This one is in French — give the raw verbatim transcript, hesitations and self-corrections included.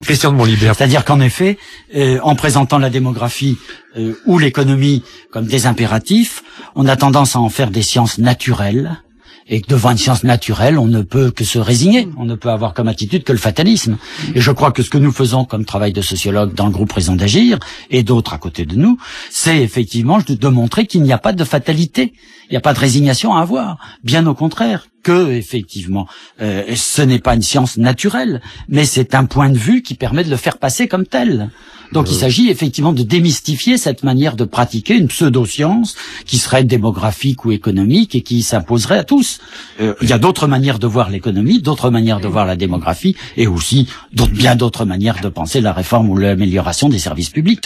Christian de Montlibert. C'est-à-dire qu'en effet, euh, en présentant la démographie euh, ou l'économie comme des impératifs, on a tendance à en faire des sciences naturelles. Et que devant une science naturelle, on ne peut que se résigner. On ne peut avoir comme attitude que le fatalisme. Et je crois que ce que nous faisons comme travail de sociologue dans le groupe Raison d'agir, et d'autres à côté de nous, c'est effectivement de, de montrer qu'il n'y a pas de fatalité. Il n'y a pas de résignation à avoir. Bien au contraire, que effectivement, euh, ce n'est pas une science naturelle, mais c'est un point de vue qui permet de le faire passer comme tel. Donc euh... il s'agit effectivement de démystifier cette manière de pratiquer une pseudo-science qui serait démographique ou économique et qui s'imposerait à tous. Euh, il y a d'autres manières de voir l'économie, d'autres manières de voir la démographie et aussi d'autres, bien d'autres manières de penser la réforme ou l'amélioration des services publics.